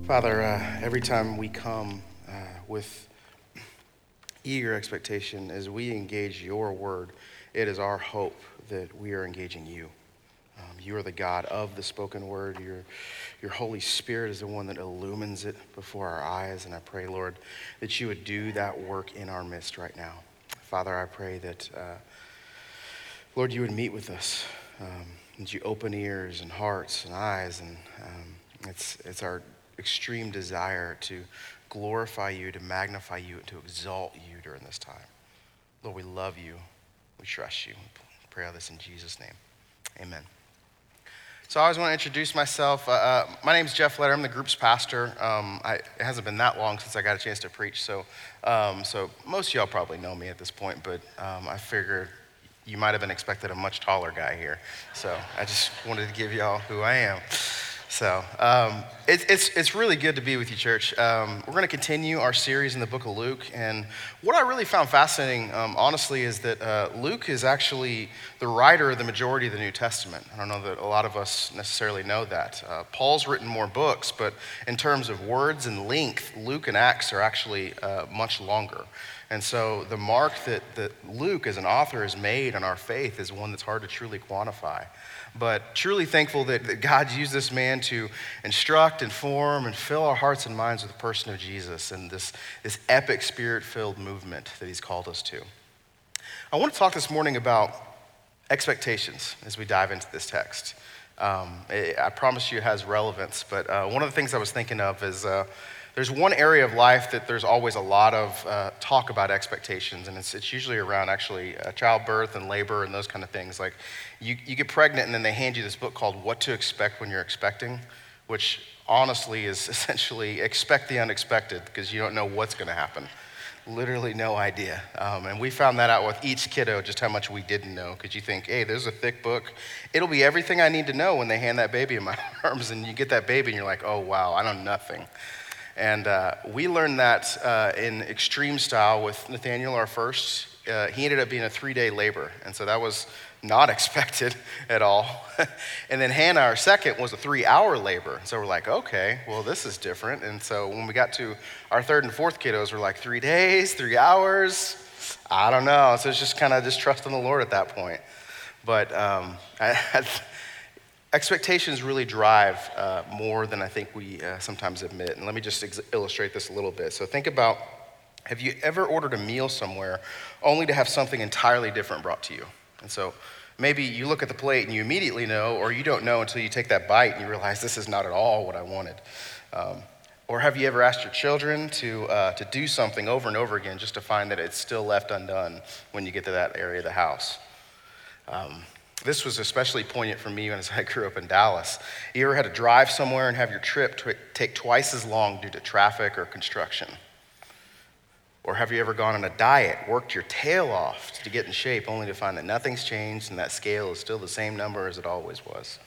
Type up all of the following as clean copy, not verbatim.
Father, every time we come with eager expectation as we engage your word, it is our hope that we are engaging you. You are the God of the spoken word. Your Holy Spirit is the one that illumines it before our eyes. And I pray, Lord, that you would do that work in our midst right now. Father, I pray that, Lord, you would meet with us. That you open ears and hearts and eyes. And it's our extreme desire to glorify you, to magnify you, and to exalt you during this time. Lord, we love you. We trust you. We pray all this in Jesus' name. Amen. So I always want to introduce myself. My name is Jeff Letter. I'm the group's pastor. It hasn't been that long since I got a chance to preach, so most of y'all probably know me at this point, but I figured you might have been expecting a much taller guy here. So I just wanted to give y'all who I am. So it's really good to be with you, church. We're going to continue our series in the book of Luke. And what I really found fascinating, honestly, is that Luke is actually the writer of the majority of the New Testament. I don't know that a lot of us necessarily know that. Paul's written more books, but in terms of words and length, Luke and Acts are actually much longer. And so the mark that Luke as an author has made on our faith is one that's hard to truly quantify. But truly thankful that God used this man to instruct, inform, and fill our hearts and minds with the person of Jesus and this epic spirit-filled movement that he's called us to. I want to talk this morning about expectations as we dive into this text. I promise you it has relevance, but one of the things I was thinking of is there's one area of life that there's always a lot of talk about expectations, and it's usually around actually childbirth and labor and those kind of things. Like you get pregnant and then they hand you this book called What to Expect When You're Expecting, which honestly is essentially expect the unexpected because you don't know what's going to happen. Literally no idea. And we found that out with each kiddo, just how much we didn't know, because you think, hey, there's a thick book. It'll be everything I need to know when they hand that baby in my arms, and you get that baby and you're like, oh, wow, I know nothing. And we learned that in extreme style with Nathaniel, our first. He ended up being a 3-day labor, and so that was not expected at all. And then Hannah, our second, was a 3-hour labor. So we're like, okay, well, this is different. And so when we got to our third and fourth kiddos, we're like, 3 days, 3 hours? I don't know. So it's just kind of just trusting the Lord at that point. But expectations really drive more than I think we sometimes admit. And let me just illustrate this a little bit. So think about, have you ever ordered a meal somewhere only to have something entirely different brought to you? And so maybe you look at the plate and you immediately know, or you don't know until you take that bite and you realize this is not at all what I wanted. Or have you ever asked your children to do something over and over again just to find that it's still left undone when you get to that area of the house? This was especially poignant for me as I grew up in Dallas. You ever had to drive somewhere and have your trip take twice as long due to traffic or construction? Or have you ever gone on a diet, worked your tail off to get in shape only to find that nothing's changed and that scale is still the same number as it always was?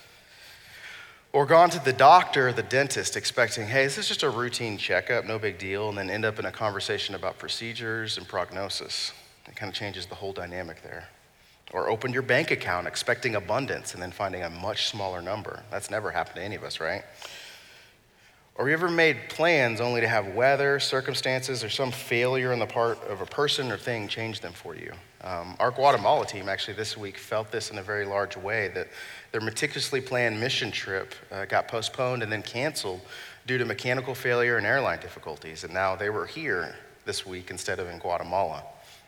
Or gone to the doctor or the dentist expecting, hey, this is just a routine checkup, no big deal, and then end up in a conversation about procedures and prognosis. It kind of changes the whole dynamic there. Or opened your bank account expecting abundance and then finding a much smaller number. That's never happened to any of us, right? Or you ever made plans only to have weather, circumstances, or some failure on the part of a person or thing change them for you? Our Guatemala team actually this week felt this in a very large way, that their meticulously planned mission trip got postponed and then canceled due to mechanical failure and airline difficulties. And now they were here this week instead of in Guatemala.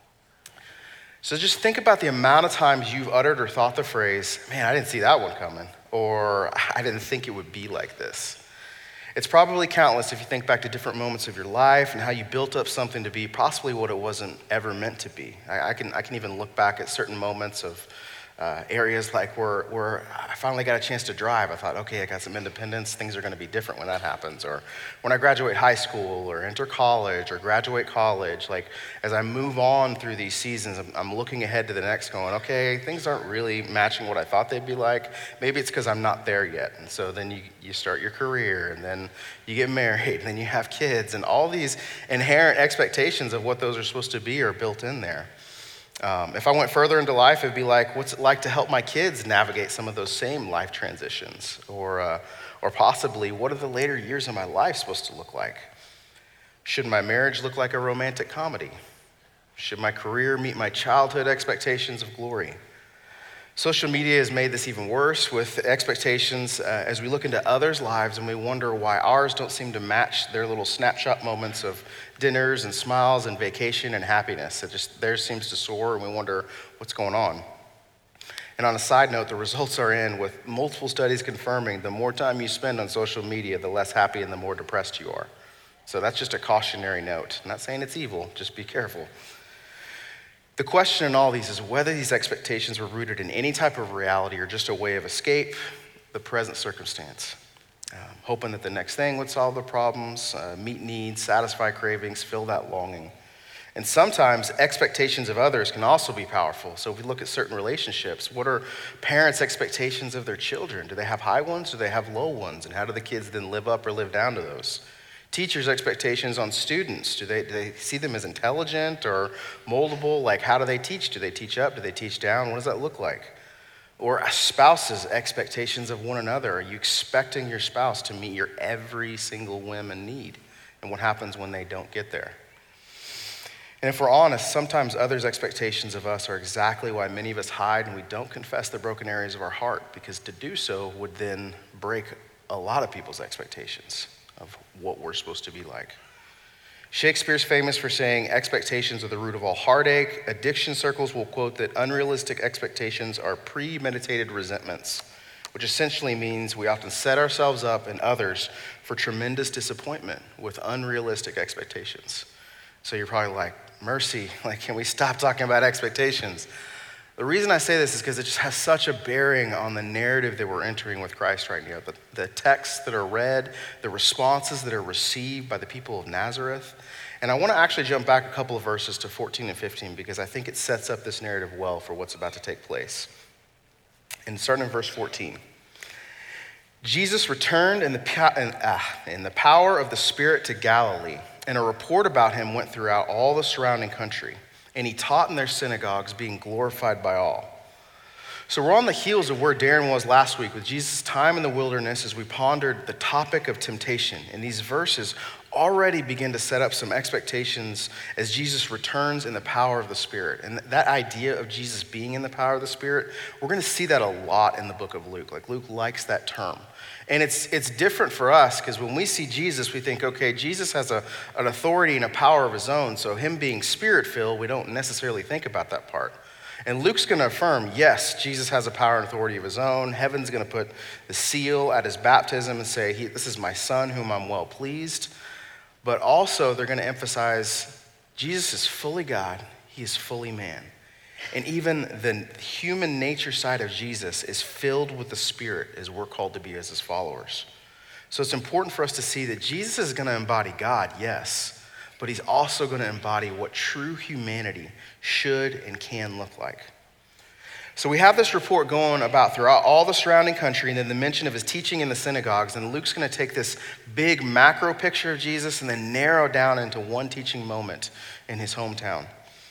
So just think about the amount of times you've uttered or thought the phrase, man, I didn't see that one coming, or I didn't think it would be like this. It's probably countless if you think back to different moments of your life and how you built up something to be possibly what it wasn't ever meant to be. I can even look back at certain moments of areas like where I finally got a chance to drive. I thought, okay, I got some independence. Things are going to be different when that happens. Or when I graduate high school or enter college or graduate college, like as I move on through these seasons, I'm looking ahead to the next going, okay, things aren't really matching what I thought they'd be like. Maybe it's because I'm not there yet. And so then you start your career and then you get married and then you have kids, and all these inherent expectations of what those are supposed to be are built in there. If I went further into life, it'd be like, what's it like to help my kids navigate some of those same life transitions? Or Or possibly, what are the later years of my life supposed to look like? Should my marriage look like a romantic comedy? Should my career meet my childhood expectations of glory? Social media has made this even worse with expectations as we look into others' lives and we wonder why ours don't seem to match their little snapshot moments of dinners and smiles and vacation and happiness. Theirs seems to soar and we wonder what's going on. And on a side note, the results are in with multiple studies confirming the more time you spend on social media, the less happy and the more depressed you are. So that's just a cautionary note. I'm not saying it's evil, just be careful. The question in all these is whether these expectations were rooted in any type of reality or just a way of escape the present circumstance. Hoping that the next thing would solve the problems, meet needs, satisfy cravings, fill that longing. And sometimes expectations of others can also be powerful. So if we look at certain relationships, what are parents' expectations of their children? Do they have high ones or do they have low ones? And how do the kids then live up or live down to those? Teachers' expectations on students, do they see them as intelligent or moldable? Like, how do they teach? Do they teach up? Do they teach down? What does that look like? Or a spouse's expectations of one another. Are you expecting your spouse to meet your every single whim and need? And what happens when they don't get there? And if we're honest, sometimes others' expectations of us are exactly why many of us hide and we don't confess the broken areas of our heart, because to do so would then break a lot of people's expectations of what we're supposed to be like. Shakespeare's famous for saying expectations are the root of all heartache. Addiction circles will quote that unrealistic expectations are premeditated resentments, which essentially means we often set ourselves up and others for tremendous disappointment with unrealistic expectations. So you're probably like, mercy, like, can we stop talking about expectations? The reason I say this is because it just has such a bearing on the narrative that we're entering with Christ right now. The texts that are read, the responses that are received by the people of Nazareth. And I want to actually jump back a couple of verses to 14 and 15 because I think it sets up this narrative well for what's about to take place. And starting in verse 14. Jesus returned in the power of the Spirit to Galilee, and a report about him went throughout all the surrounding country. And he taught in their synagogues, being glorified by all. So we're on the heels of where Darren was last week with Jesus' time in the wilderness as we pondered the topic of temptation. And these verses already begin to set up some expectations as Jesus returns in the power of the Spirit. And that idea of Jesus being in the power of the Spirit, we're going to see that a lot in the book of Luke. Like, Luke likes that term. And it's different for us because when we see Jesus, we think, okay, Jesus has an authority and a power of his own. So him being Spirit-filled, we don't necessarily think about that part. And Luke's going to affirm, yes, Jesus has a power and authority of his own. Heaven's going to put the seal at his baptism and say, this is my son whom I'm well pleased. But also they're going to emphasize Jesus is fully God. He is fully man. And even the human nature side of Jesus is filled with the Spirit as we're called to be as his followers. So it's important for us to see that Jesus is going to embody God, yes, but he's also going to embody what true humanity should and can look like. So we have this report going about throughout all the surrounding country and then the mention of his teaching in the synagogues. And Luke's going to take this big macro picture of Jesus and then narrow down into one teaching moment in his hometown.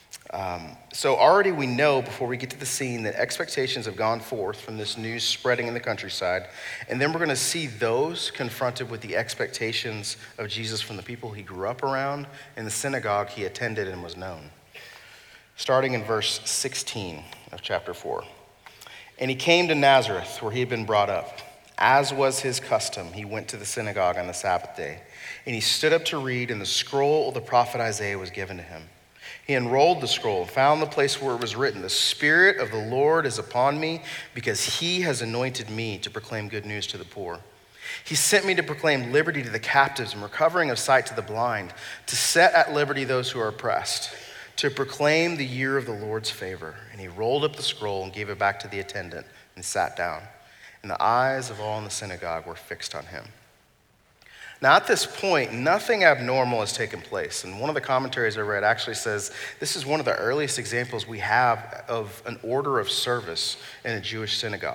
So already we know before we get to the scene that expectations have gone forth from this news spreading in the countryside. And then we're going to see those confronted with the expectations of Jesus from the people he grew up around and the synagogue he attended and was known. Starting in verse 16 of chapter 4. And he came to Nazareth where he had been brought up. As was his custom, he went to the synagogue on the Sabbath day. And he stood up to read, and the scroll of the prophet Isaiah was given to him. He unrolled the scroll and found the place where it was written, "The Spirit of the Lord is upon me, because he has anointed me to proclaim good news to the poor. He sent me to proclaim liberty to the captives and recovering of sight to the blind, to set at liberty those who are oppressed, to proclaim the year of the Lord's favor." And he rolled up the scroll and gave it back to the attendant and sat down. And the eyes of all in the synagogue were fixed on him. Now at this point, nothing abnormal has taken place. And one of the commentaries I read actually says this is one of the earliest examples we have of an order of service in a Jewish synagogue.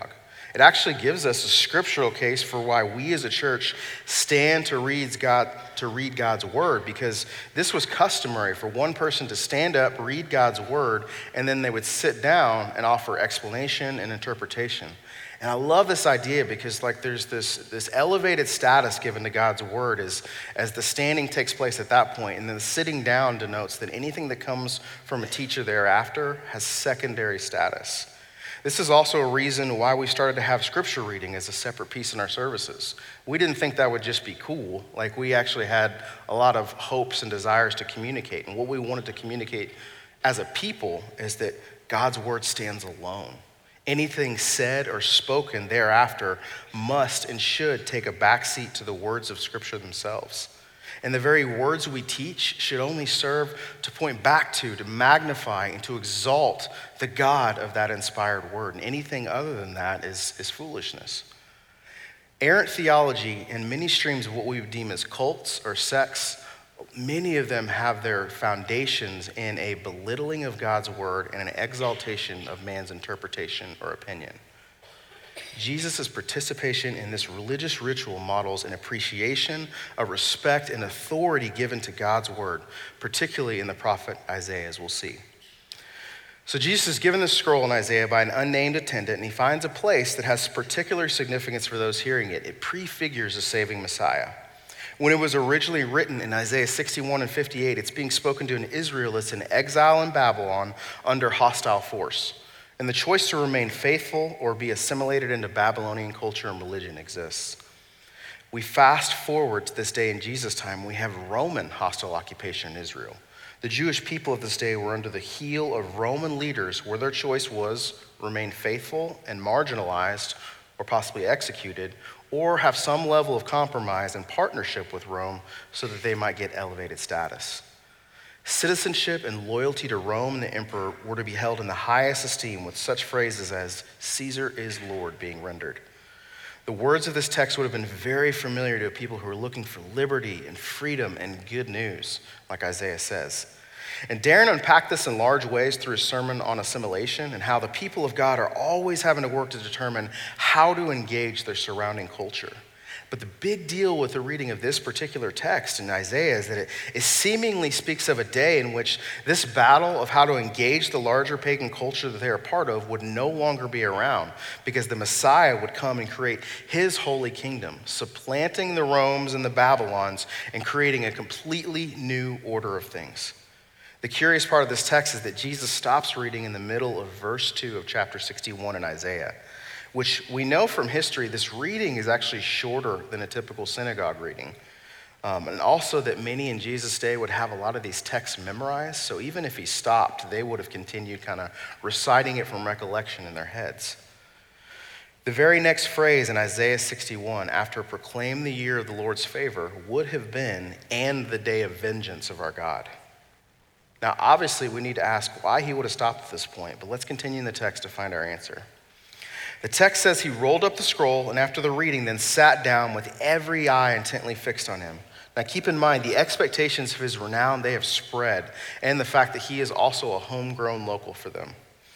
It actually gives us a scriptural case for why we as a church stand to read God's word, because this was customary for one person to stand up, read God's word, and then they would sit down and offer explanation and interpretation. And I love this idea because there's this elevated status given to God's word as the standing takes place at that point, and then the sitting down denotes that anything that comes from a teacher thereafter has secondary status. This is also a reason why we started to have scripture reading as a separate piece in our services. We didn't think that would just be cool. We actually had a lot of hopes and desires to communicate. And what we wanted to communicate as a people is that God's word stands alone. Anything said or spoken thereafter must and should take a backseat to the words of scripture themselves. And the very words we teach should only serve to point back to magnify, and to exalt the God of that inspired word. And anything other than that is foolishness. Errant theology and many streams of what we would deem as cults or sects, many of them have their foundations in a belittling of God's word and an exaltation of man's interpretation or opinion. Jesus' participation in this religious ritual models an appreciation, a respect, and authority given to God's word, particularly in the prophet Isaiah, as we'll see. So Jesus is given this scroll in Isaiah by an unnamed attendant, and he finds a place that has particular significance for those hearing it. It prefigures a saving Messiah. When it was originally written in Isaiah 61 and 58, it's being spoken to an Israelites in exile in Babylon under hostile force. And the choice to remain faithful or be assimilated into Babylonian culture and religion exists. We fast forward to this day in Jesus' time, we have Roman hostile occupation in Israel. The Jewish people of this day were under the heel of Roman leaders where their choice was remain faithful and marginalized or possibly executed, or have some level of compromise and partnership with Rome so that they might get elevated status. Citizenship and loyalty to Rome and the emperor were to be held in the highest esteem, with such phrases as "Caesar is Lord" being rendered. The words of this text would have been very familiar to people who were looking for liberty and freedom and good news, like Isaiah says. And Darren unpacked this in large ways through his sermon on assimilation and how the people of God are always having to work to determine how to engage their surrounding culture. But the big deal with the reading of this particular text in Isaiah is that it seemingly speaks of a day in which this battle of how to engage the larger pagan culture that they are part of would no longer be around, because the Messiah would come and create his holy kingdom, supplanting the Romes and the Babylons and creating a completely new order of things. The curious part of this text is that Jesus stops reading in the middle of verse 2 of chapter 61 in Isaiah, which we know from history, this reading is actually shorter than a typical synagogue reading. And also that many in Jesus' day would have a lot of these texts memorized, so even if he stopped, they would have continued kind of reciting it from recollection in their heads. The very next phrase in Isaiah 61, after proclaim the year of the Lord's favor, would have been, and the day of vengeance of our God. Now, obviously, we need to ask why he would have stopped at this point, but let's continue in the text to find our answer. The text says he rolled up the scroll and after the reading then sat down with every eye intently fixed on him. Now keep in mind the expectations of his renown, they have spread, and the fact that he is also a homegrown local for them.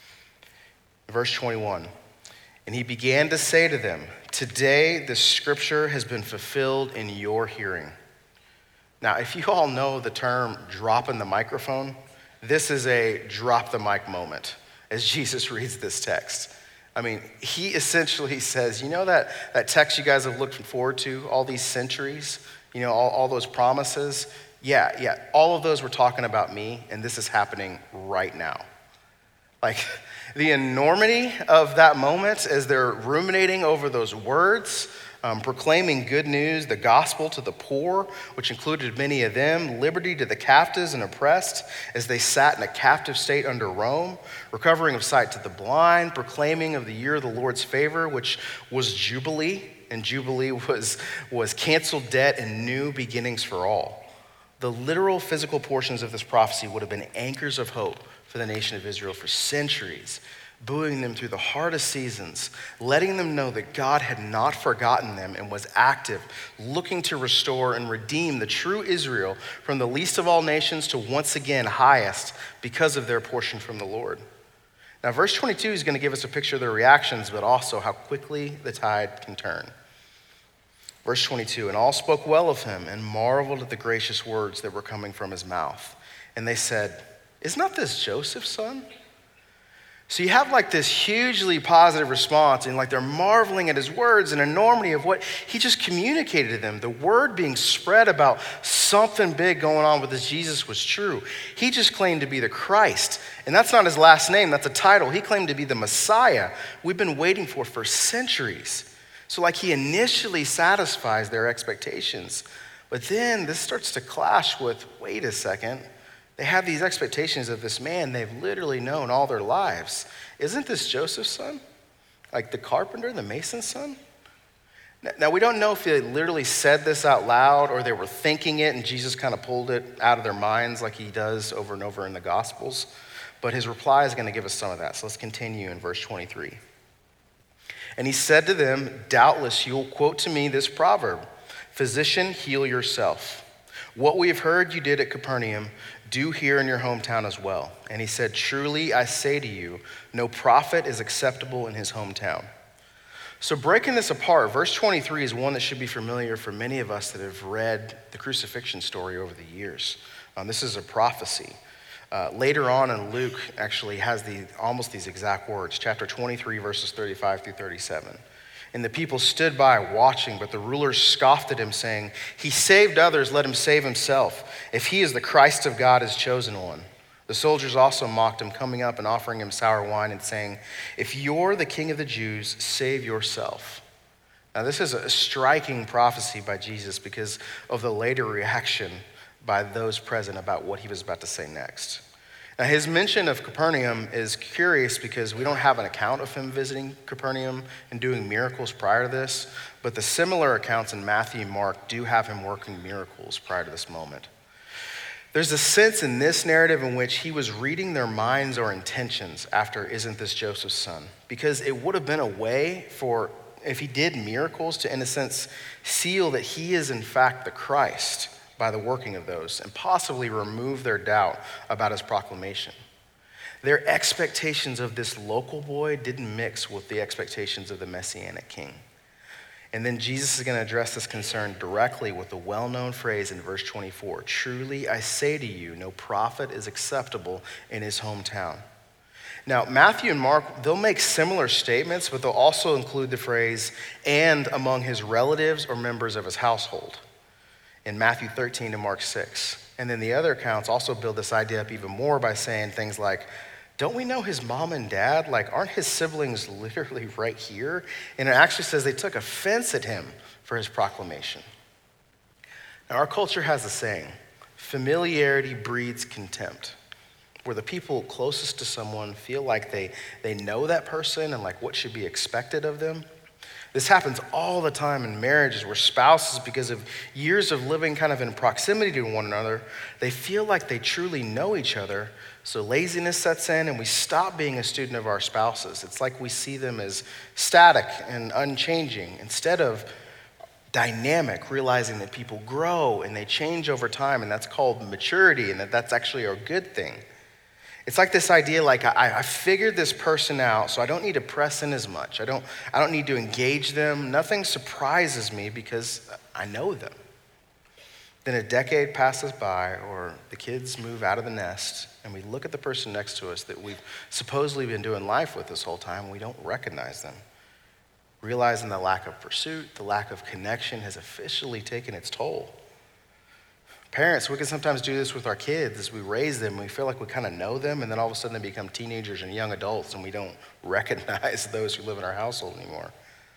Verse 21, and he began to say to them, today the scripture has been fulfilled in your hearing. Now if you all know the term dropping the microphone, this is a drop the mic moment as Jesus reads this text. I mean, he essentially says, you know that text you guys have looked forward to all these centuries, you know, all those promises? Yeah, all of those were talking about me, and this is happening right now. Like, the enormity of that moment as they're ruminating over those words, proclaiming good news, the gospel to the poor, which included many of them, liberty to the captives and oppressed as they sat in a captive state under Rome, recovering of sight to the blind, proclaiming of the year of the Lord's favor, which was Jubilee, and Jubilee was canceled debt and new beginnings for all. The literal physical portions of this prophecy would have been anchors of hope for the nation of Israel for centuries, buoying them through the hardest seasons, letting them know that God had not forgotten them and was active, looking to restore and redeem the true Israel from the least of all nations to once again highest because of their portion from the Lord. Now, verse 22 is going to give us a picture of their reactions, but also how quickly the tide can turn. Verse 22, and all spoke well of him and marveled at the gracious words that were coming from his mouth. And they said, is not this Joseph's son? So you have like this hugely positive response, and like they're marveling at his words and enormity of what he just communicated to them. The word being spread about something big going on with this Jesus was true. He just claimed to be the Christ, and that's not his last name, that's a title. He claimed to be the Messiah we've been waiting for centuries. So like he initially satisfies their expectations, but then this starts to clash with, wait a second, they have these expectations of this man they've literally known all their lives. Isn't this Joseph's son? Like the carpenter, the mason's son? Now, we don't know if they literally said this out loud or they were thinking it and Jesus kind of pulled it out of their minds like he does over and over in the Gospels. But his reply is going to give us some of that. So let's continue in verse 23. And he said to them, doubtless you'll quote to me this proverb, physician, heal yourself. What we have heard you did at Capernaum, do here in your hometown as well. And he said, truly I say to you, no prophet is acceptable in his hometown. So breaking this apart, verse 23 is one that should be familiar for many of us that have read the crucifixion story over the years. This is a prophecy. Later on in Luke actually has almost these exact words, chapter 23, verses 35 through 37. And the people stood by watching, but the rulers scoffed at him, saying, he saved others, let him save himself. If he is the Christ of God, his chosen one. The soldiers also mocked him, coming up and offering him sour wine and saying, if you're the king of the Jews, save yourself. Now this is a striking prophecy by Jesus because of the later reaction by those present about what he was about to say next. Now, his mention of Capernaum is curious because we don't have an account of him visiting Capernaum and doing miracles prior to this, but the similar accounts in Matthew and Mark do have him working miracles prior to this moment. There's a sense in this narrative in which he was reading their minds or intentions after isn't this Joseph's son? Because it would have been a way for, if he did miracles, to in a sense seal that he is in fact the Christ by the working of those, and possibly remove their doubt about his proclamation. Their expectations of this local boy didn't mix with the expectations of the Messianic king. And then Jesus is going to address this concern directly with the well-known phrase in verse 24, truly I say to you, no prophet is acceptable in his hometown. Now, Matthew and Mark, they'll make similar statements, but they'll also include the phrase, and among his relatives or members of his household, in Matthew 13 and Mark 6. And then the other accounts also build this idea up even more by saying things like, don't we know his mom and dad? Like, aren't his siblings literally right here? And it actually says they took offense at him for his proclamation. Now, our culture has a saying, familiarity breeds contempt, where the people closest to someone feel like they know that person and like what should be expected of them. This happens all the time in marriages where spouses, because of years of living kind of in proximity to one another, they feel like they truly know each other. So laziness sets in and we stop being a student of our spouses. It's like we see them as static and unchanging instead of dynamic, realizing that people grow and they change over time, and that's called maturity, and that's actually a good thing. It's like this idea, like I figured this person out, so I don't need to press in as much. I don't need to engage them. Nothing surprises me because I know them. Then a decade passes by, or the kids move out of the nest, and we look at the person next to us that we've supposedly been doing life with this whole time, and we don't recognize them. Realizing the lack of pursuit, the lack of connection has officially taken its toll. Parents, we can sometimes do this with our kids as we raise them. We feel like we kind of know them, and then all of a sudden they become teenagers and young adults, and we don't recognize those who live in our household anymore.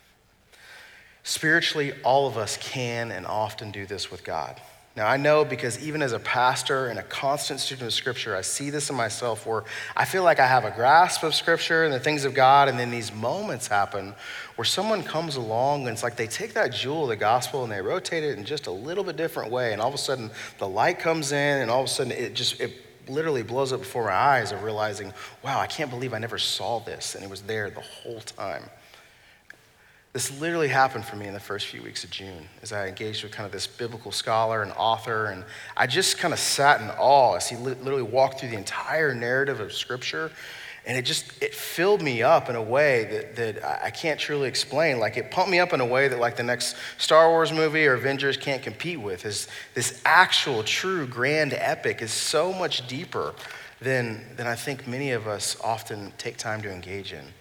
Spiritually, all of us can and often do this with God. Now, I know because even as a pastor and a constant student of Scripture, I see this in myself where I feel like I have a grasp of Scripture and the things of God, and then these moments happen where someone comes along and it's like they take that jewel of the gospel and they rotate it in just a little bit different way, and all of a sudden the light comes in, and all of a sudden it literally blows up before my eyes of realizing, wow, I can't believe I never saw this, and it was there the whole time. This literally happened for me in the first few weeks of June as I engaged with kind of this biblical scholar and author, and I just kind of sat in awe as he literally walked through the entire narrative of Scripture, And it filled me up in a way that I can't truly explain. Like, it pumped me up in a way that, like, the next Star Wars movie or Avengers can't compete with. Is this actual, true, grand epic is so much deeper than I think many of us often take time to engage in.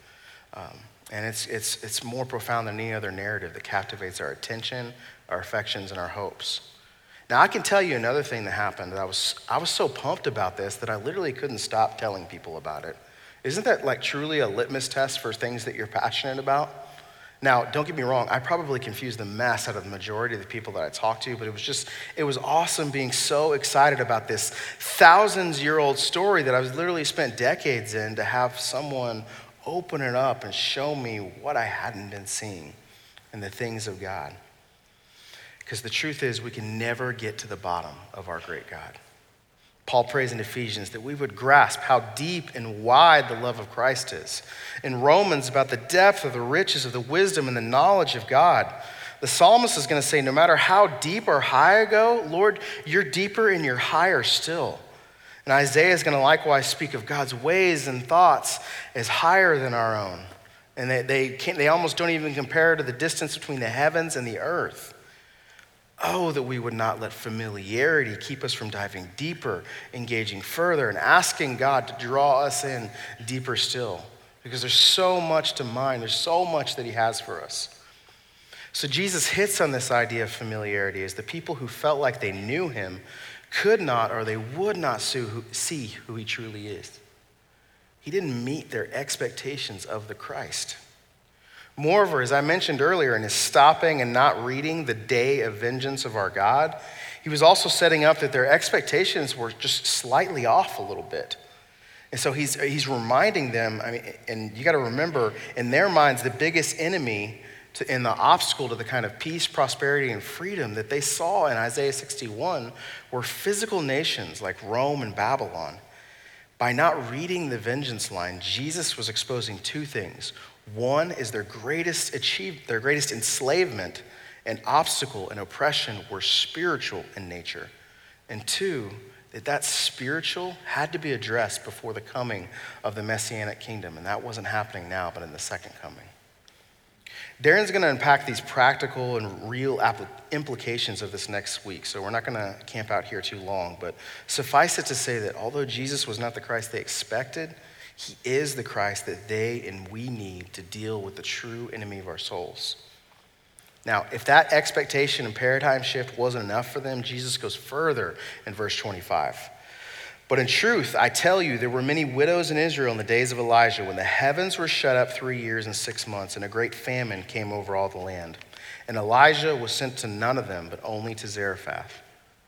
And it's more profound than any other narrative that captivates our attention, our affections, and our hopes. Now, I can tell you another thing that happened. I was so pumped about this that I literally couldn't stop telling people about it. Isn't that like truly a litmus test for things that you're passionate about? Now, don't get me wrong, I probably confused the mess out of the majority of the people that I talked to, but it was awesome being so excited about this thousands-year-old story that I was literally spent decades in, to have someone open it up and show me what I hadn't been seeing in the things of God. Because the truth is, we can never get to the bottom of our great God. Paul prays in Ephesians that we would grasp how deep and wide the love of Christ is. In Romans, about the depth of the riches of the wisdom and the knowledge of God. The psalmist is going to say, no matter how deep or high I go, Lord, you're deeper and you're higher still. And Isaiah is going to likewise speak of God's ways and thoughts as higher than our own. And they almost don't even compare to the distance between the heavens and the earth. Oh, that we would not let familiarity keep us from diving deeper, engaging further, and asking God to draw us in deeper still. Because there's so much to mine. There's so much that he has for us. So Jesus hits on this idea of familiarity as the people who felt like they knew him could not, or they would not see who he truly is. He didn't meet their expectations of the Christ. Moreover, as I mentioned earlier, in his stopping and not reading the day of vengeance of our God, he was also setting up that their expectations were just slightly off a little bit. And so he's reminding them, and you got to remember, in their minds, the biggest enemy and the obstacle to the kind of peace, prosperity, and freedom that they saw in Isaiah 61 were physical nations like Rome and Babylon. By not reading the vengeance line, Jesus was exposing two things. One is their greatest enslavement and obstacle and oppression were spiritual in nature. And two, that spiritual had to be addressed before the coming of the Messianic kingdom. And that wasn't happening now, but in the second coming. Darren's going to unpack these practical and real implications of this next week, so we're not going to camp out here too long. But suffice it to say that although Jesus was not the Christ they expected, he is the Christ that they and we need to deal with the true enemy of our souls. Now, if that expectation and paradigm shift wasn't enough for them, Jesus goes further in verse 25. But in truth, I tell you, there were many widows in Israel in the days of Elijah when the heavens were shut up 3 years and 6 months and a great famine came over all the land. And Elijah was sent to none of them, but only to Zarephath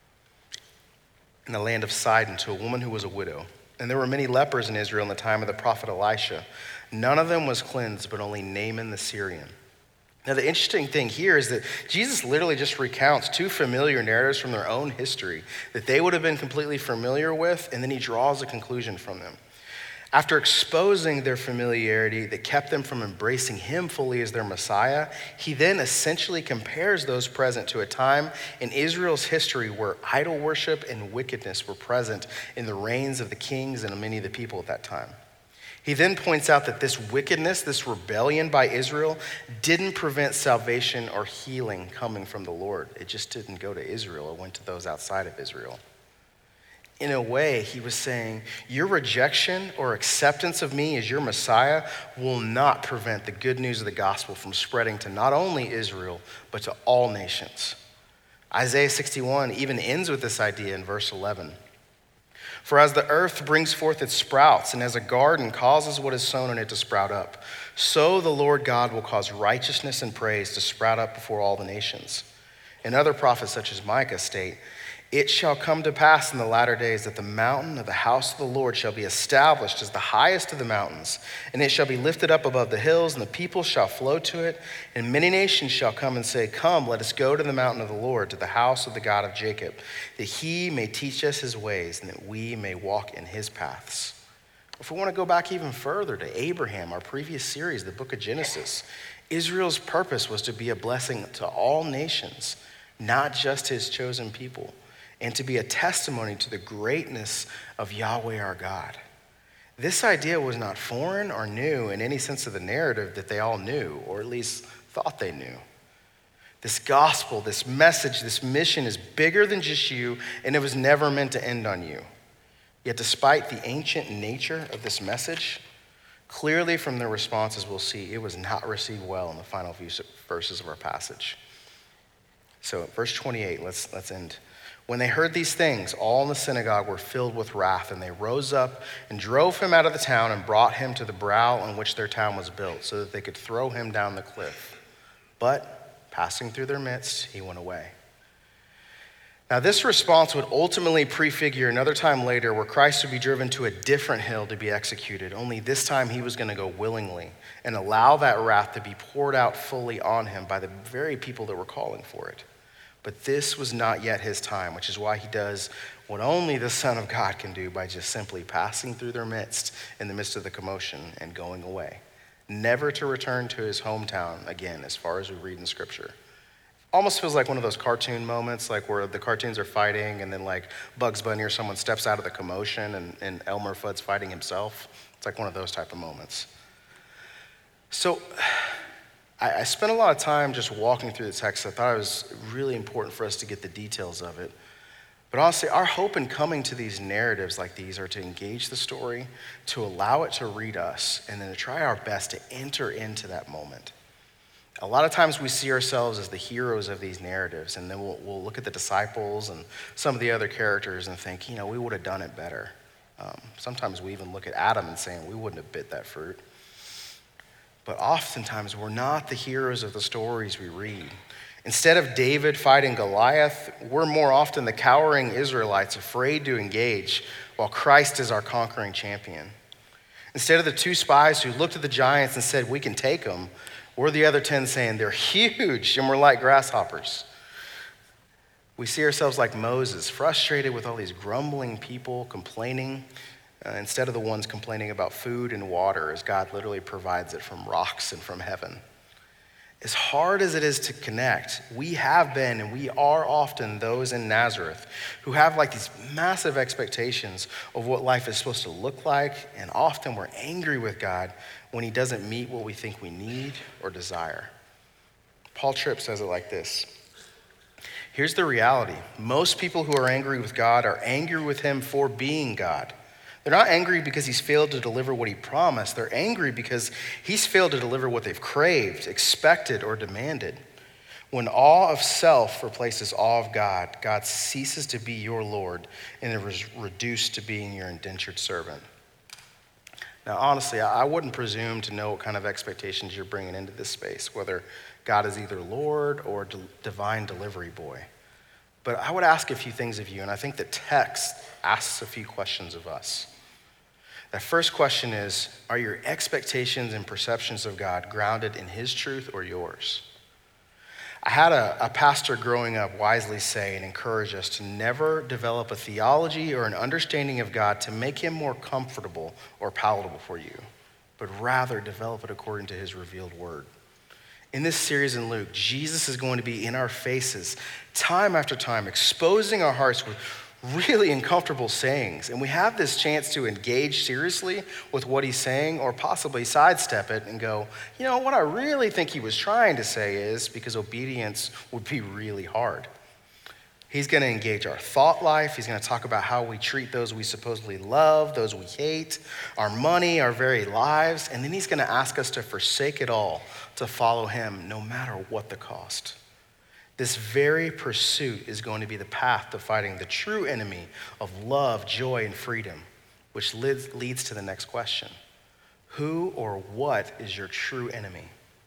in the land of Sidon, to a woman who was a widow. And there were many lepers in Israel in the time of the prophet Elisha. None of them was cleansed, but only Naaman the Syrian. Now, the interesting thing here is that Jesus literally just recounts two familiar narratives from their own history that they would have been completely familiar with, and then he draws a conclusion from them. After exposing their familiarity that kept them from embracing him fully as their Messiah, he then essentially compares those present to a time in Israel's history where idol worship and wickedness were present in the reigns of the kings and many of the people at that time. He then points out that this wickedness, this rebellion by Israel, didn't prevent salvation or healing coming from the Lord. It just didn't go to Israel. It went to those outside of Israel. In a way, he was saying, your rejection or acceptance of me as your Messiah will not prevent the good news of the gospel from spreading to not only Israel, but to all nations. Isaiah 61 even ends with this idea in verse 11. For as the earth brings forth its sprouts, and as a garden causes what is sown in it to sprout up, so the Lord God will cause righteousness and praise to sprout up before all the nations. And other prophets such as Micah state, it shall come to pass in the latter days that the mountain of the house of the Lord shall be established as the highest of the mountains, and it shall be lifted up above the hills, and the people shall flow to it, and many nations shall come and say, come, let us go to the mountain of the Lord, to the house of the God of Jacob, that he may teach us his ways, and that we may walk in his paths. If we want to go back even further to Abraham, our previous series, the book of Genesis, Israel's purpose was to be a blessing to all nations, not just his chosen people, and to be a testimony to the greatness of Yahweh our God. This idea was not foreign or new in any sense of the narrative that they all knew, or at least thought they knew. This gospel, this message, this mission is bigger than just you, and it was never meant to end on you. Yet despite the ancient nature of this message, clearly from their responses we'll see it was not received well in the final few verses of our passage. So verse 28, let's end. When they heard these things, all in the synagogue were filled with wrath, and they rose up and drove him out of the town and brought him to the brow on which their town was built, so that they could throw him down the cliff. But passing through their midst, he went away. Now, this response would ultimately prefigure another time later where Christ would be driven to a different hill to be executed, only this time he was going to go willingly and allow that wrath to be poured out fully on him by the very people that were calling for it. But this was not yet his time, which is why he does what only the Son of God can do by just simply passing through their midst in the midst of the commotion and going away, never to return to his hometown again, as far as we read in Scripture. Almost feels like one of those cartoon moments, like where the cartoons are fighting and then like Bugs Bunny or someone steps out of the commotion and Elmer Fudd's fighting himself. It's like one of those type of moments. So I spent a lot of time just walking through the text. I thought it was really important for us to get the details of it. But honestly, our hope in coming to these narratives like these are to engage the story, to allow it to read us, and then to try our best to enter into that moment. A lot of times we see ourselves as the heroes of these narratives, and then we'll look at the disciples and some of the other characters and think, we would have done it better. Sometimes we even look at Adam and saying, we wouldn't have bit that fruit. But oftentimes we're not the heroes of the stories we read. Instead of David fighting Goliath, we're more often the cowering Israelites afraid to engage, while Christ is our conquering champion. Instead of the 2 spies who looked at the giants and said, we can take them, we're the other 10 saying, they're huge and we're like grasshoppers. We see ourselves like Moses, frustrated with all these grumbling people complaining, instead of the ones complaining about food and water, as God literally provides it from rocks and from heaven. As hard as it is to connect, we have been and we are often those in Nazareth who have like these massive expectations of what life is supposed to look like, and often we're angry with God when he doesn't meet what we think we need or desire. Paul Tripp says it like this. Here's the reality. Most people who are angry with God are angry with him for being God. They're not angry because he's failed to deliver what he promised. They're angry because he's failed to deliver what they've craved, expected, or demanded. When awe of self replaces awe of God, God ceases to be your Lord and is reduced to being your indentured servant. Now, honestly, I wouldn't presume to know what kind of expectations you're bringing into this space, whether God is either Lord or divine delivery boy. But I would ask a few things of you, and I think the text asks a few questions of us. That first question is, are your expectations and perceptions of God grounded in his truth or yours? I had a pastor growing up wisely say and encourage us to never develop a theology or an understanding of God to make him more comfortable or palatable for you, but rather develop it according to his revealed word. In this series in Luke, Jesus is going to be in our faces time after time, exposing our hearts with really uncomfortable sayings. And we have this chance to engage seriously with what he's saying, or possibly sidestep it and go, what I really think he was trying to say is, because obedience would be really hard. He's going to engage our thought life. He's going to talk about how we treat those we supposedly love, those we hate, our money, our very lives. And then he's going to ask us to forsake it all to follow him, no matter what the cost. This very pursuit is going to be the path to fighting the true enemy of love, joy, and freedom, which leads to the next question. Who or what is your true enemy?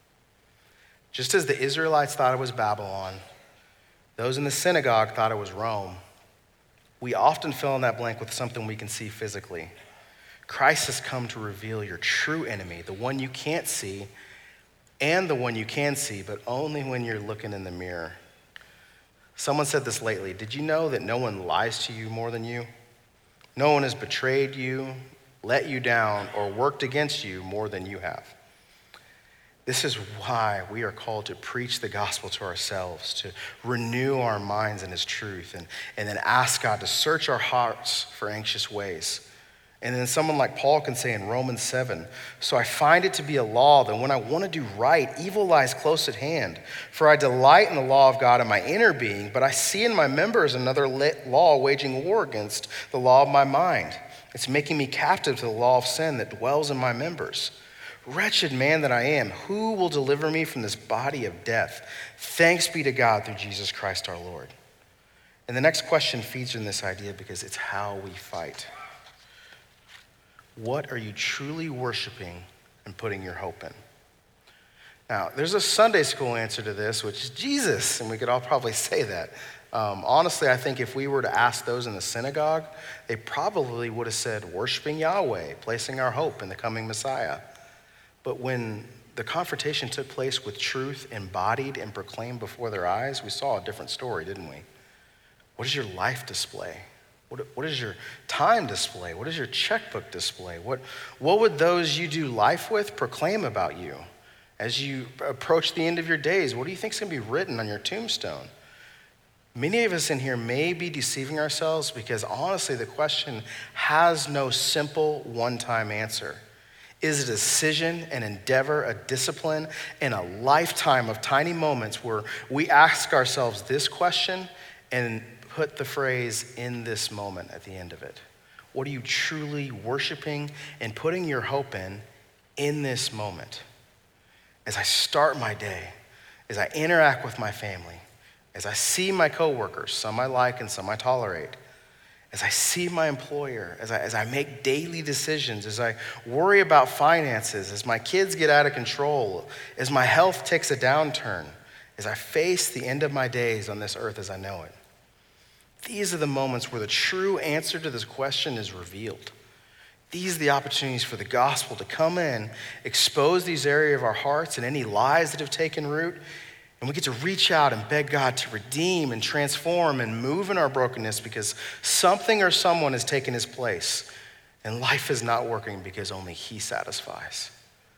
Just as the Israelites thought it was Babylon, those in the synagogue thought it was Rome, we often fill in that blank with something we can see physically. Christ has come to reveal your true enemy, the one you can't see, and the one you can see, but only when you're looking in the mirror. Someone said this lately. Did you know that no one lies to you more than you? No one has betrayed you, let you down, or worked against you more than you have. This is why we are called to preach the gospel to ourselves, to renew our minds in his truth, and then ask God to search our hearts for anxious ways. And then someone like Paul can say in Romans 7, so I find it to be a law that when I want to do right, evil lies close at hand. For I delight in the law of God in my inner being, but I see in my members another law waging war against the law of my mind. It's making me captive to the law of sin that dwells in my members. Wretched man that I am, who will deliver me from this body of death? Thanks be to God through Jesus Christ our Lord. And the next question feeds in this idea because it's how we fight. What are you truly worshiping and putting your hope in? Now, there's a Sunday school answer to this, which is Jesus, and we could all probably say that. Honestly, I think if we were to ask those in the synagogue, they probably would have said, worshiping Yahweh, placing our hope in the coming Messiah. But when the confrontation took place with truth embodied and proclaimed before their eyes, we saw a different story, didn't we? What does your life display? What does your time display? What does your checkbook display? What would those you do life with proclaim about you? As you approach the end of your days, what do you think is going to be written on your tombstone? Many of us in here may be deceiving ourselves because honestly, the question has no simple one-time answer. It is a decision, an endeavor, a discipline, and a lifetime of tiny moments where we ask ourselves this question and put the phrase "in this moment" at the end of it. What are you truly worshiping and putting your hope in this moment? As I start my day, as I interact with my family, as I see my coworkers, some I like and some I tolerate, as I see my employer, as I make daily decisions, as I worry about finances, as my kids get out of control, as my health takes a downturn, as I face the end of my days on this earth as I know it. These are the moments where the true answer to this question is revealed. These are the opportunities for the gospel to come in, expose these areas of our hearts and any lies that have taken root, and we get to reach out and beg God to redeem and transform and move in our brokenness because something or someone has taken his place, and life is not working because only he satisfies.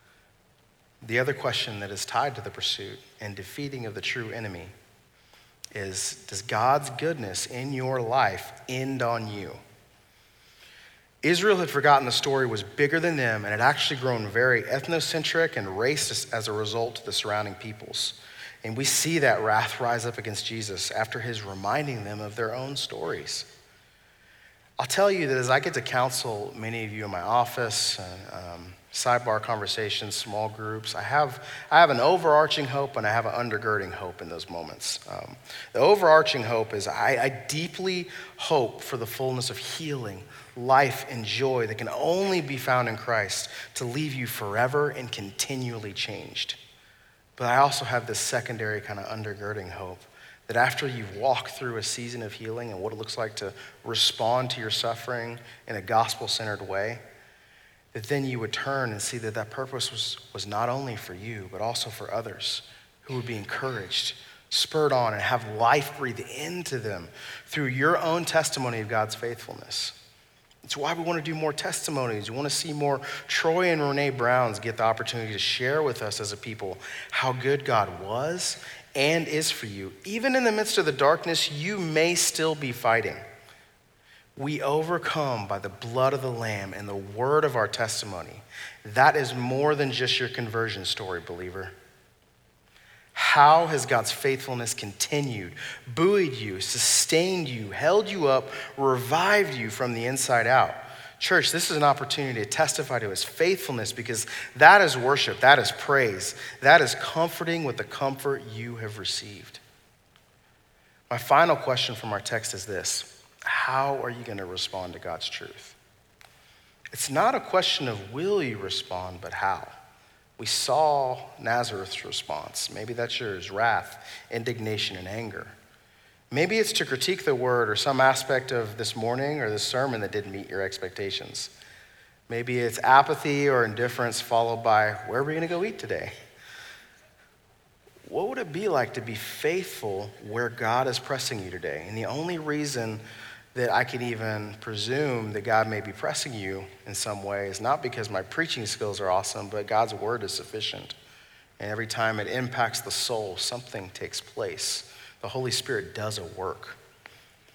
The other question that is tied to the pursuit and defeating of the true enemy is, does God's goodness in your life end on you? Israel had forgotten the story was bigger than them and had actually grown very ethnocentric and racist as a result of the surrounding peoples. And we see that wrath rise up against Jesus after his reminding them of their own stories. I'll tell you that as I get to counsel many of you in my office, sidebar conversations, small groups, I have an overarching hope and I have an undergirding hope in those moments. The overarching hope is I deeply hope for the fullness of healing, life, and joy that can only be found in Christ to leave you forever and continually changed. But I also have this secondary kind of undergirding hope that after you've walked through a season of healing and what it looks like to respond to your suffering in a gospel-centered way, that then you would turn and see that that purpose was not only for you, but also for others who would be encouraged, spurred on, and have life breathed into them through your own testimony of God's faithfulness. It's why we want to do more testimonies. We want to see more Troy and Renee Browns get the opportunity to share with us as a people how good God was and is for you. Even in the midst of the darkness, you may still be fighting. We overcome by the blood of the Lamb and the word of our testimony. That is more than just your conversion story, believer. How has God's faithfulness continued, buoyed you, sustained you, held you up, revived you from the inside out? Church, this is an opportunity to testify to his faithfulness because that is worship, that is praise, that is comforting with the comfort you have received. My final question from our text is this: how are you going to respond to God's truth? It's not a question of will you respond, but how. We saw Nazareth's response. Maybe that's yours: wrath, indignation, and anger. Maybe it's to critique the word or some aspect of this morning or this sermon that didn't meet your expectations. Maybe it's apathy or indifference followed by, where are we going to go eat today? What would it be like to be faithful where God is pressing you today? And the only reason that I can even presume that God may be pressing you in some way is not because my preaching skills are awesome, but God's word is sufficient. And every time it impacts the soul, something takes place. The Holy Spirit does a work.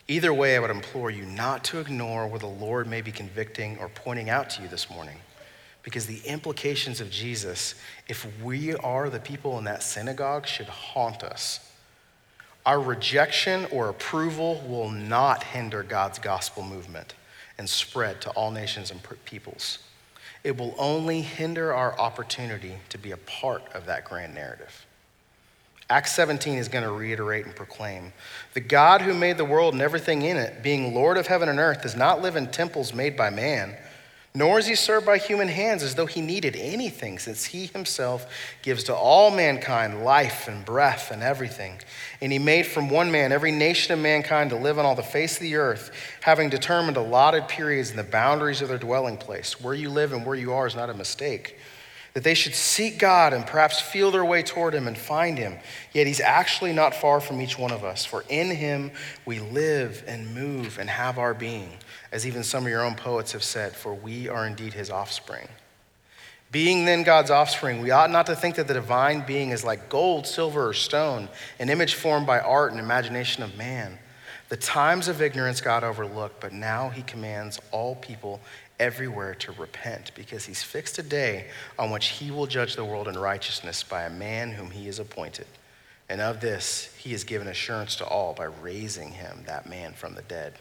Either way, I would implore you not to ignore what the Lord may be convicting or pointing out to you this morning, because the implications of Jesus, if we are the people in that synagogue, should haunt us. Our rejection or approval will not hinder God's gospel movement and spread to all nations and peoples. It will only hinder our opportunity to be a part of that grand narrative. Acts 17 is going to reiterate and proclaim, the God who made the world and everything in it, being Lord of heaven and earth, does not live in temples made by man, nor is he served by human hands as though he needed anything, since he himself gives to all mankind life and breath and everything. And he made from one man every nation of mankind to live on all the face of the earth, having determined allotted periods and the boundaries of their dwelling place. Where you live and where you are is not a mistake. That they should seek God and perhaps feel their way toward him and find him. Yet he's actually not far from each one of us, for in him we live and move and have our being, as even some of your own poets have said, for we are indeed his offspring. Being then God's offspring, we ought not to think that the divine being is like gold, silver, or stone, an image formed by art and imagination of man. The times of ignorance God overlooked, but now he commands all people everywhere to repent, because he's fixed a day on which he will judge the world in righteousness by a man whom he has appointed. And of this he has given assurance to all by raising him, that man, from the dead.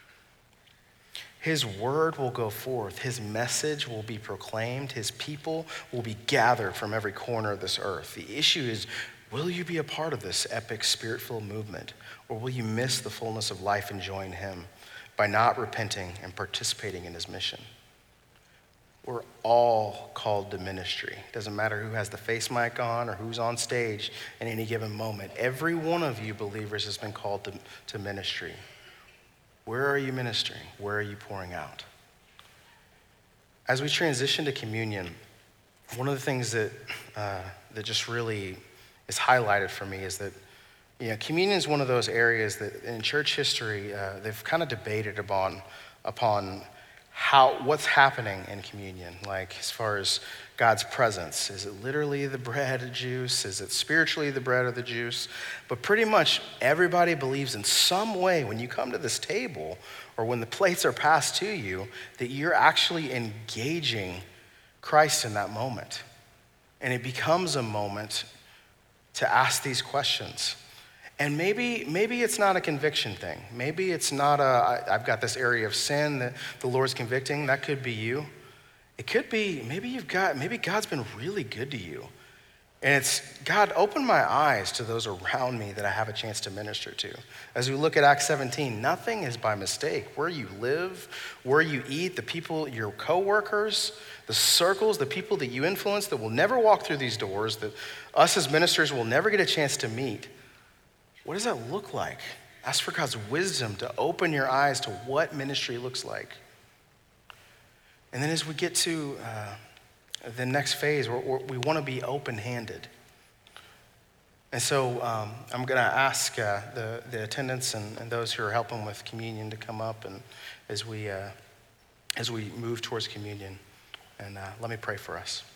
His word will go forth, his message will be proclaimed, his people will be gathered from every corner of this earth. The issue is, will you be a part of this epic spirit-filled movement, or will you miss the fullness of life and join him by not repenting and participating in his mission? We're all called to ministry. Doesn't matter who has the face mic on or who's on stage in any given moment. Every one of you believers has been called to ministry. Where are you ministering? Where are you pouring out? As we transition to communion, one of the things that just really is highlighted for me is that communion is one of those areas that in church history they've kind of debated upon what's happening in communion, like as far as God's presence. Is it literally the bread and juice? Is it spiritually the bread or the juice? But pretty much everybody believes in some way when you come to this table or when the plates are passed to you that you're actually engaging Christ in that moment. And it becomes a moment to ask these questions. And maybe it's not a conviction thing. Maybe it's not I've got this area of sin that the Lord's convicting. That could be you. It could be maybe God's been really good to you. And it's, God, open my eyes to those around me that I have a chance to minister to. As we look at Acts 17, nothing is by mistake. Where you live, where you eat, the people, your coworkers, the circles, the people that you influence that will never walk through these doors, that us as ministers will never get a chance to meet. What does that look like? Ask for God's wisdom to open your eyes to what ministry looks like. And then as we get to the next phase, we want to be open-handed. And so I'm going to ask the attendants and those who are helping with communion to come up, and as we move towards communion. And let me pray for us.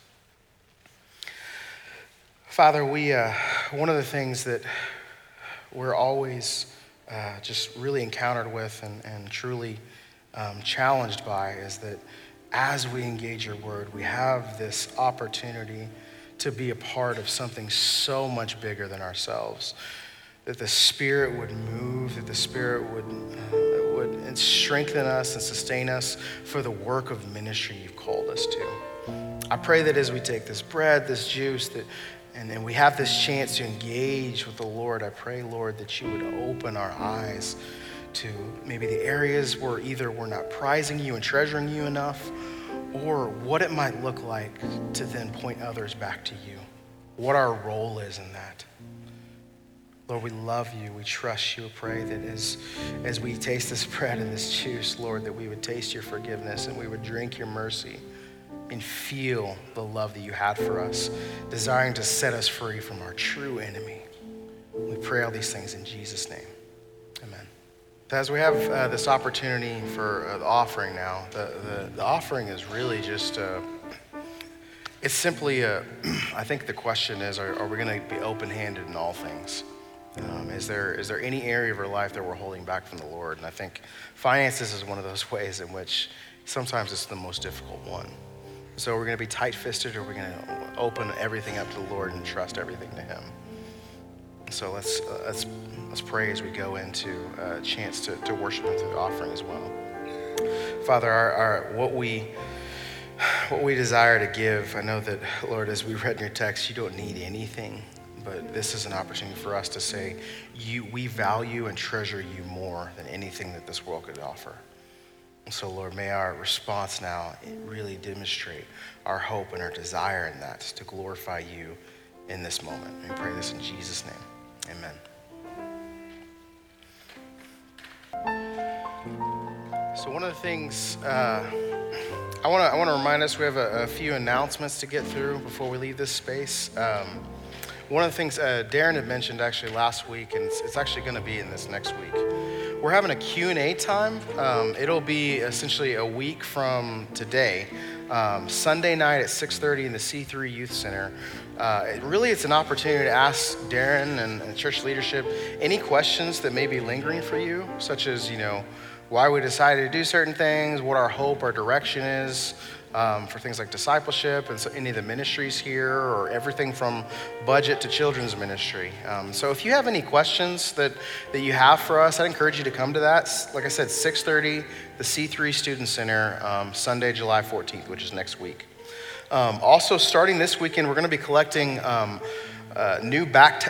Father, one of the things that we're always just really encountered with and truly challenged by is that as we engage your word, we have this opportunity to be a part of something so much bigger than ourselves, that the Spirit would move, that the Spirit would strengthen us and sustain us for the work of ministry you've called us to. I pray that as we take this bread, this juice, and we have this chance to engage with the Lord, I pray, Lord, that you would open our eyes to maybe the areas where either we're not prizing you and treasuring you enough, or what it might look like to then point others back to you, what our role is in that. Lord, we love you. We trust you. We pray that as we taste this bread and this juice, Lord, that we would taste your forgiveness and we would drink your mercy and feel the love that you had for us, desiring to set us free from our true enemy. We pray all these things in Jesus' name. Amen. As we have this opportunity for the offering now, the offering is really just, it's simply, I think the question is, are we going to be open-handed in all things? Is there any area of our life that we're holding back from the Lord? And I think finances is one of those ways in which sometimes it's the most difficult one. So we're going to be tight-fisted, or we're going to open everything up to the Lord and trust everything to Him. So let's pray as we go into a chance to worship Him through the offering as well. Father, what we desire to give, I know that, Lord, as we read in your text, you don't need anything. But this is an opportunity for us to say, we value and treasure you more than anything that this world could offer. And so, Lord, may our response now really demonstrate our hope and our desire in that, to glorify you in this moment. And we pray this in Jesus' name. Amen. So one of the things I want to remind us, we have a few announcements to get through before we leave this space. One of the things Darren had mentioned actually last week, and it's actually going to be in this next week, we're having a Q&A time. It'll be essentially a week from today, Sunday night at 6:30 in the C3 Youth Center. It's an opportunity to ask Darren and church leadership any questions that may be lingering for you, such as, why we decided to do certain things, what our hope, our direction is, for things like discipleship and so any of the ministries here, or everything from budget to children's ministry. So if you have any questions that you have for us, I'd encourage you to come to that. Like I said, 6:30, the C3 Student Center, Sunday, July 14th, which is next week. Also, starting this weekend, we're going to be collecting new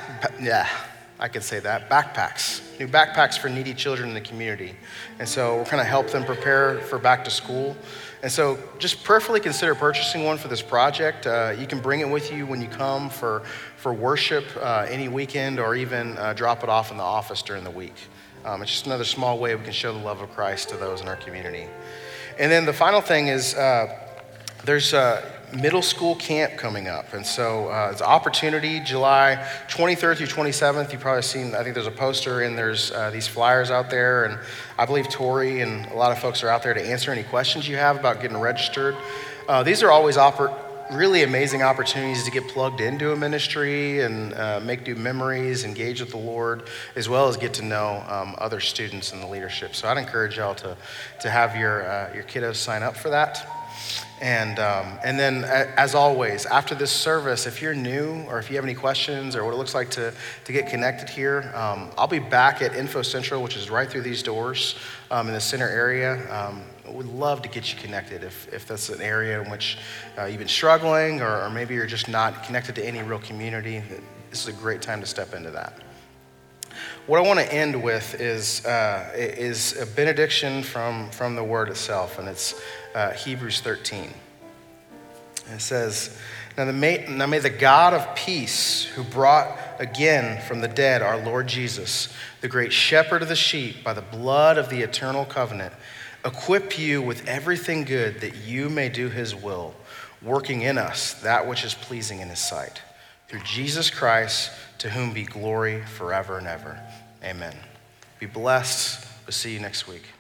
backpacks. New backpacks for needy children in the community. And so we're going to help them prepare for back to school. And so just prayerfully consider purchasing one for this project. You can bring it with you when you come for worship any weekend, or even drop it off in the office during the week. It's just another small way we can show the love of Christ to those in our community. And then the final thing is there's middle school camp coming up. And so it's an opportunity, July 23rd through 27th. You've probably seen, I think there's a poster and there's these flyers out there. And I believe Tori and a lot of folks are out there to answer any questions you have about getting registered. These are always really amazing opportunities to get plugged into a ministry and make new memories, engage with the Lord, as well as get to know other students in the leadership. So I'd encourage y'all to have your kiddos sign up for that. And then, as always, after this service, if you're new or if you have any questions or what it looks like to get connected here, I'll be back at Info Central, which is right through these doors in the center area. We'd love to get you connected if that's an area in which you've been struggling, or maybe you're just not connected to any real community. This is a great time to step into that. What I want to end with is a benediction from the Word itself, and it's Hebrews 13. And it says, Now may the God of peace, who brought again from the dead our Lord Jesus, the great shepherd of the sheep, by the blood of the eternal covenant, equip you with everything good that you may do his will, working in us that which is pleasing in his sight. Through Jesus Christ, to whom be glory forever and ever. Amen. Be blessed. We'll see you next week.